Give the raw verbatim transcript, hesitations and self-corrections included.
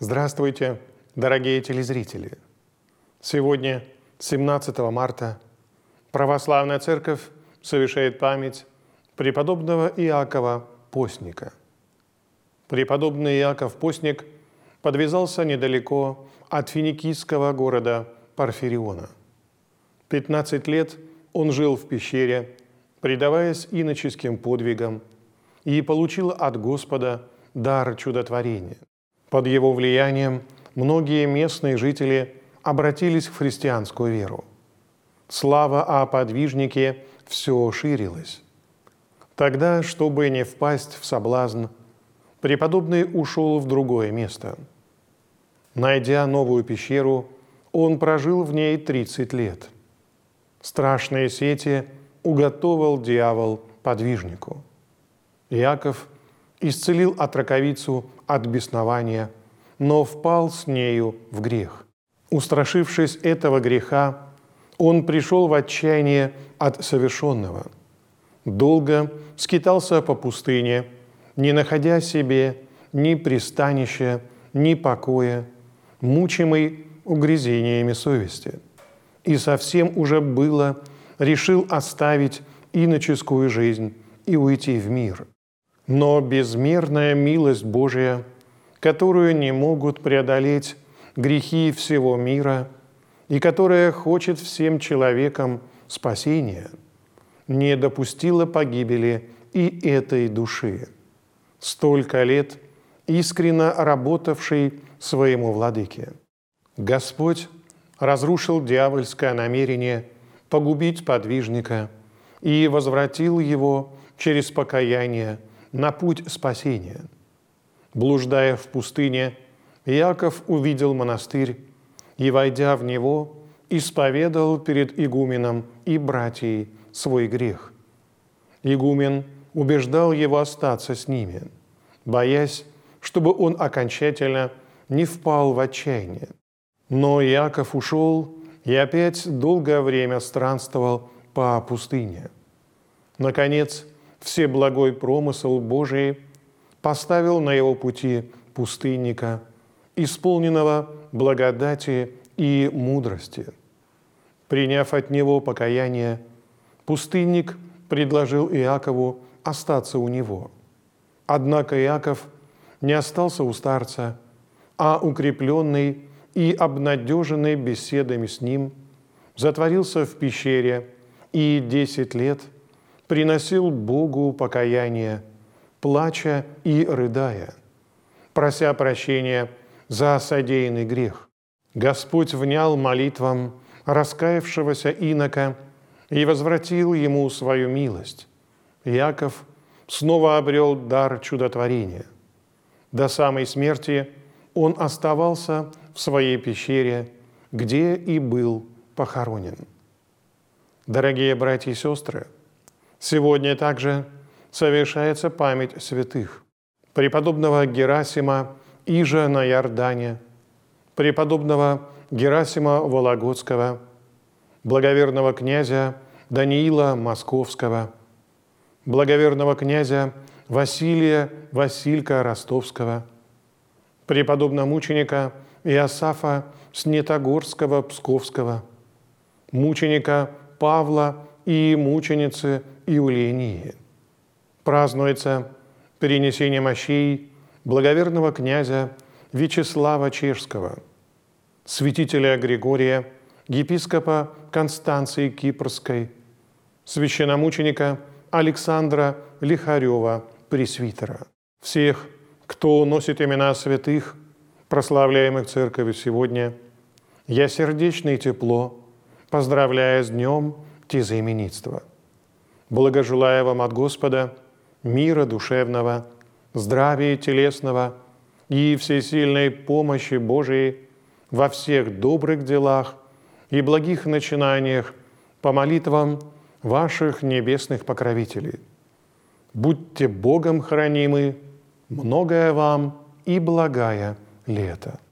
Здравствуйте, дорогие телезрители! Сегодня, семнадцатого марта, Православная Церковь совершает память преподобного Иакова Постника. Преподобный Иаков Постник подвязался недалеко от финикийского города Порфириона. Пятнадцать лет он жил в пещере, предаваясь иноческим подвигам, и получил от Господа дар чудотворения. Под его влиянием многие местные жители обратились в христианскую веру. Слава о подвижнике все ширилась. Тогда, чтобы не впасть в соблазн, преподобный ушел в другое место. Найдя новую пещеру, он прожил в ней тридцать лет. Страшные сети уготовал дьявол подвижнику. Иаков исцелил отроковицу от беснования, но впал с нею в грех. Устрашившись этого греха, он пришел в отчаяние от совершенного. Долго скитался по пустыне, не находя себе ни пристанища, ни покоя, мучимый угрызениями совести. И совсем уже было решил оставить иноческую жизнь и уйти в мир. Но безмерная милость Божия, которую не могут преодолеть грехи всего мира и которая хочет всем человекам спасения, не допустила погибели и этой души, столько лет искренно работавшей своему владыке. Господь разрушил дьявольское намерение погубить подвижника и возвратил его через покаяние на путь спасения. Блуждая в пустыне, Иаков увидел монастырь и, войдя в него, исповедал перед игуменом и братьей свой грех. Игумен убеждал его остаться с ними, боясь, чтобы он окончательно не впал в отчаяние. Но Иаков ушел и опять долгое время странствовал по пустыне. Наконец, всеблагой промысл Божий поставил на его пути пустынника, исполненного благодати и мудрости. Приняв от него покаяние, пустынник предложил Иакову остаться у него. Однако Иаков не остался у старца, а укрепленный и обнадеженный беседами с ним, затворился в пещере и десять лет приносил Богу покаяние, плача и рыдая, прося прощения за содеянный грех. Господь внял молитвам раскаявшегося инока и возвратил ему свою милость. Иаков снова обрел дар чудотворения. До самой смерти он оставался в своей пещере, где и был похоронен. Дорогие братья и сестры, сегодня также совершается память святых: преподобного Герасима Ижа на Иордане, преподобного Герасима Вологодского, благоверного князя Даниила Московского, благоверного князя Василия Василька Ростовского, преподобномученика Иосафа Снетогорского Псковского, мученика Павла и мученицы Иулении. Празднуется перенесение мощей благоверного князя Вячеслава Чешского, святителя Григория, епископа Констанции Кипрской, священномученика Александра Лихарева, пресвитера. Всех, кто носит имена святых, прославляемых Церковью сегодня, я сердечно и тепло поздравляю с днем тезаименитства. Благожелаю вам от Господа мира душевного, здравия телесного и всесильной помощи Божией во всех добрых делах и благих начинаниях по молитвам ваших небесных покровителей. Будьте Богом хранимы, многое вам и благая лето.